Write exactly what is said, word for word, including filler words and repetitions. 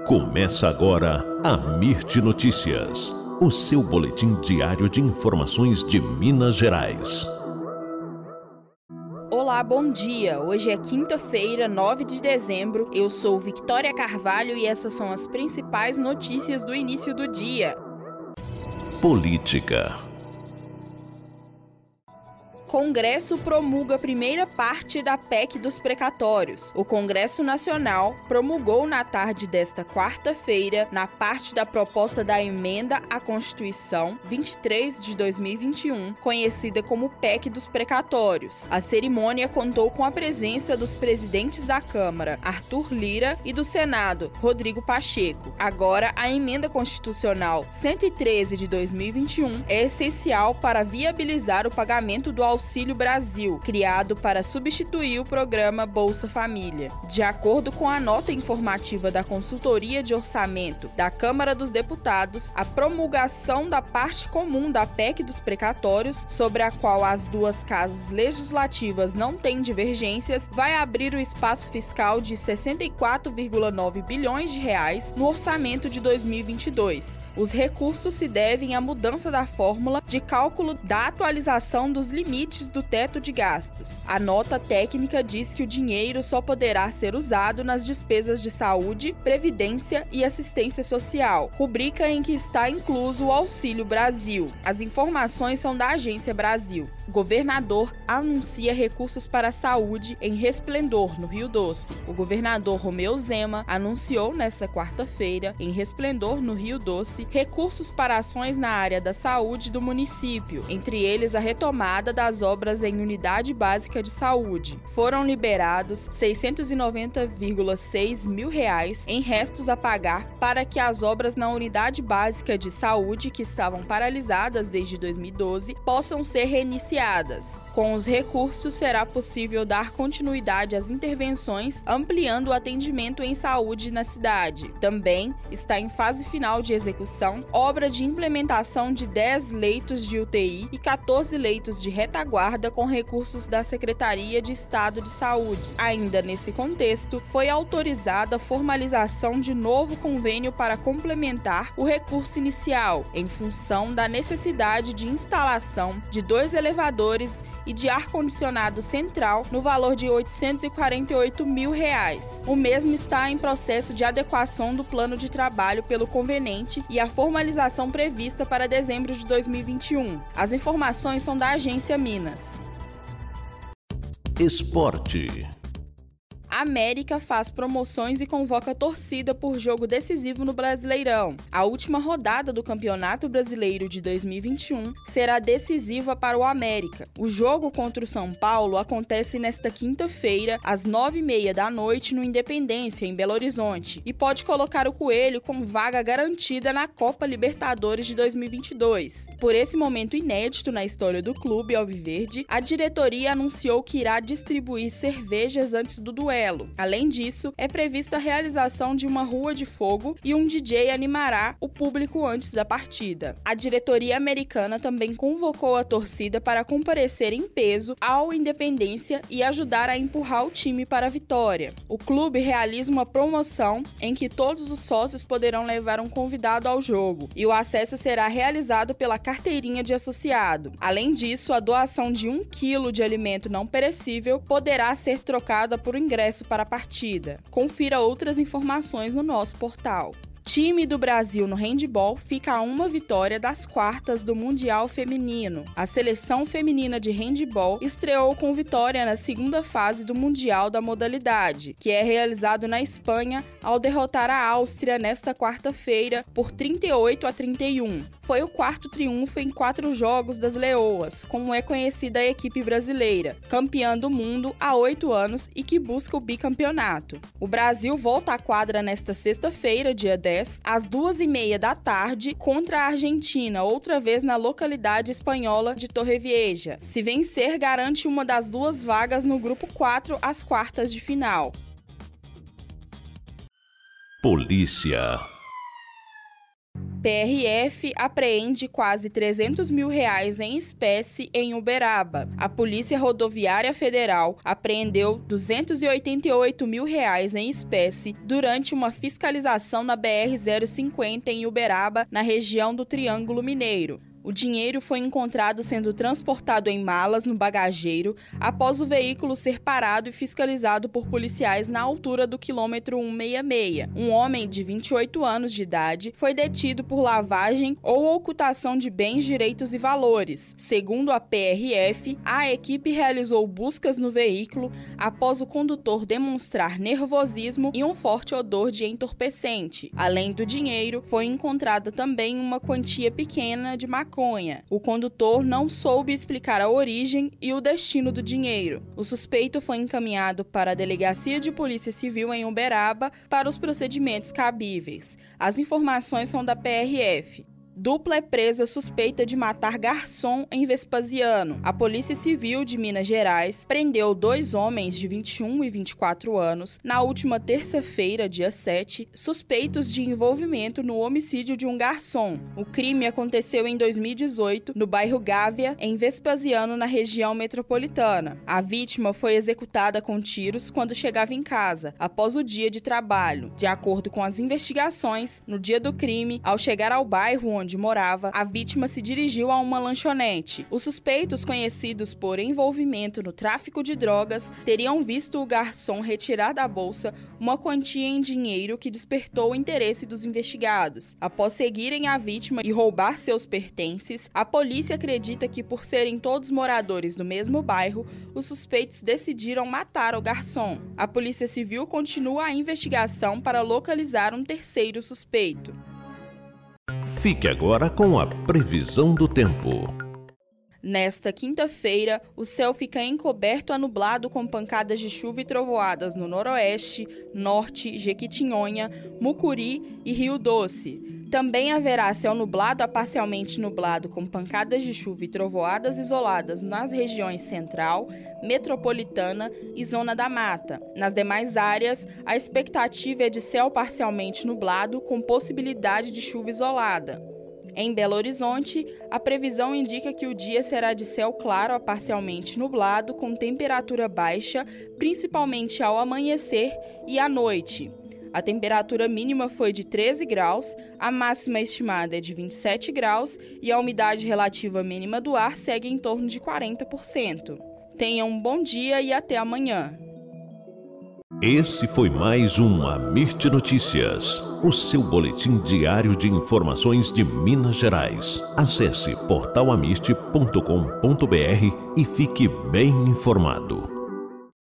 Começa agora a Mirte Notícias, o seu boletim diário de informações de Minas Gerais. Olá, bom dia! Hoje é quinta-feira, nove de dezembro. Eu sou Victoria Carvalho e essas são as principais notícias do início do dia. Política. Congresso promulga a primeira parte da P E C dos precatórios. O Congresso Nacional promulgou na tarde desta quarta-feira, na parte da proposta da emenda à Constituição vinte e três de dois mil e vinte e um, conhecida como P E C dos precatórios. A cerimônia contou com a presença dos presidentes da Câmara, Arthur Lira, e do Senado, Rodrigo Pacheco. Agora, a emenda constitucional cento e treze de dois mil e vinte e um é essencial para viabilizar o pagamento do auxílio Auxílio Brasil, criado para substituir o programa Bolsa Família. De acordo com a nota informativa da Consultoria de Orçamento da Câmara dos Deputados, a promulgação da parte comum da P E C dos precatórios, sobre a qual as duas casas legislativas não têm divergências, vai abrir o espaço fiscal de sessenta e quatro vírgula nove bilhões de reais no orçamento de dois mil e vinte e dois. Os recursos se devem à mudança da fórmula de cálculo da atualização dos limites do teto de gastos. A nota técnica diz que o dinheiro só poderá ser usado nas despesas de saúde, previdência e assistência social, rubrica em que está incluso o Auxílio Brasil. As informações são da Agência Brasil. O governador anuncia recursos para a saúde em Resplendor, no Rio Doce. O governador Romeu Zema anunciou nesta quarta-feira, em Resplendor, no Rio Doce, recursos para ações na área da saúde do município, entre eles a retomada das obras em unidade básica de saúde. Foram liberados seiscentos e noventa vírgula seis mil reais em restos a pagar para que as obras na unidade básica de saúde, que estavam paralisadas desde dois mil e doze, possam ser reiniciadas. Com os recursos, será possível dar continuidade às intervenções, ampliando o atendimento em saúde na cidade. Também está em fase final de execução obra de implementação de dez leitos de U T I e quatorze leitos de retaguarda com recursos da Secretaria de Estado de Saúde. Ainda nesse contexto, foi autorizada a formalização de novo convênio para complementar o recurso inicial, em função da necessidade de instalação de dois elevadores e de ar-condicionado central no valor de oitocentos e quarenta e oito mil reais. O mesmo está em processo de adequação do plano de trabalho pelo conveniente e a formalização prevista para dezembro de dois mil e vinte e um. As informações são da Agência Minas. Esporte. A América faz promoções e convoca torcida por jogo decisivo no Brasileirão. A última rodada do Campeonato Brasileiro de dois mil e vinte e um será decisiva para o América. O jogo contra o São Paulo acontece nesta quinta-feira, às nove e meia da noite, no Independência, em Belo Horizonte, e pode colocar o Coelho com vaga garantida na Copa Libertadores de dois mil e vinte e dois. Por esse momento inédito na história do clube alviverde, a diretoria anunciou que irá distribuir cervejas antes do duelo. Além disso, é prevista a realização de uma rua de fogo e um D J animará o público antes da partida. A diretoria americana também convocou a torcida para comparecer em peso ao Independência e ajudar a empurrar o time para a vitória. O clube realiza uma promoção em que todos os sócios poderão levar um convidado ao jogo e o acesso será realizado pela carteirinha de associado. Além disso, a doação de um quilo de alimento não perecível poderá ser trocada por ingresso para a partida. Confira outras informações no nosso portal. Time do Brasil no handebol fica a uma vitória das quartas do Mundial Feminino. A seleção feminina de handebol estreou com vitória na segunda fase do Mundial da modalidade, que é realizado na Espanha, ao derrotar a Áustria nesta quarta-feira por trinta e oito a trinta e um. Foi o quarto triunfo em quatro jogos das Leoas, como é conhecida a equipe brasileira, campeã do mundo há oito anos e que busca o bicampeonato. O Brasil volta à quadra nesta sexta-feira, dia dez, às duas e meia da tarde, contra a Argentina, outra vez na localidade espanhola de Torrevieja. Se vencer, garante uma das duas vagas no grupo quatro às quartas de final. Polícia. P R F apreende quase trezentos mil reais em espécie em Uberaba. A Polícia Rodoviária Federal apreendeu duzentos e oitenta e oito mil reais em espécie durante uma fiscalização na B R zero cinquenta em Uberaba, na região do Triângulo Mineiro. O dinheiro foi encontrado sendo transportado em malas no bagageiro após o veículo ser parado e fiscalizado por policiais na altura do quilômetro cento e sessenta e seis. Um homem de vinte e oito anos de idade foi detido por lavagem ou ocultação de bens, direitos e valores. Segundo a P R F, a equipe realizou buscas no veículo após o condutor demonstrar nervosismo e um forte odor de entorpecente. Além do dinheiro, foi encontrada também uma quantia pequena de maconha. O condutor não soube explicar a origem e o destino do dinheiro. O suspeito foi encaminhado para a Delegacia de Polícia Civil em Uberaba para os procedimentos cabíveis. As informações são da P R F. Dupla é presa suspeita de matar garçom em Vespasiano. A Polícia Civil de Minas Gerais prendeu dois homens de vinte e um e vinte e quatro anos na última terça-feira, dia sete, suspeitos de envolvimento no homicídio de um garçom. O crime aconteceu em dois mil e dezoito, no bairro Gávea, em Vespasiano, na região metropolitana. A vítima foi executada com tiros quando chegava em casa, após o dia de trabalho. De acordo com as investigações, no dia do crime, ao chegar ao bairro onde onde morava, a vítima se dirigiu a uma lanchonete. Os suspeitos, conhecidos por envolvimento no tráfico de drogas, teriam visto o garçom retirar da bolsa uma quantia em dinheiro que despertou o interesse dos investigados. Após seguirem a vítima e roubar seus pertences, a polícia acredita que, por serem todos moradores do mesmo bairro, os suspeitos decidiram matar o garçom. A Polícia Civil continua a investigação para localizar um terceiro suspeito. Fique agora com a previsão do tempo. Nesta quinta-feira, o céu fica encoberto a nublado com pancadas de chuva e trovoadas no noroeste, norte, Jequitinhonha, Mucuri e Rio Doce. Também haverá céu nublado a parcialmente nublado com pancadas de chuva e trovoadas isoladas nas regiões central, metropolitana e zona da mata. Nas demais áreas, a expectativa é de céu parcialmente nublado com possibilidade de chuva isolada. Em Belo Horizonte, a previsão indica que o dia será de céu claro a parcialmente nublado, com temperatura baixa, principalmente ao amanhecer e à noite. A temperatura mínima foi de treze graus, a máxima estimada é de vinte e sete graus e a umidade relativa mínima do ar segue em torno de quarenta por cento. Tenham um bom dia e até amanhã. Esse foi mais um Amirte Notícias, o seu boletim diário de informações de Minas Gerais. Acesse portal amirte ponto com ponto br e fique bem informado.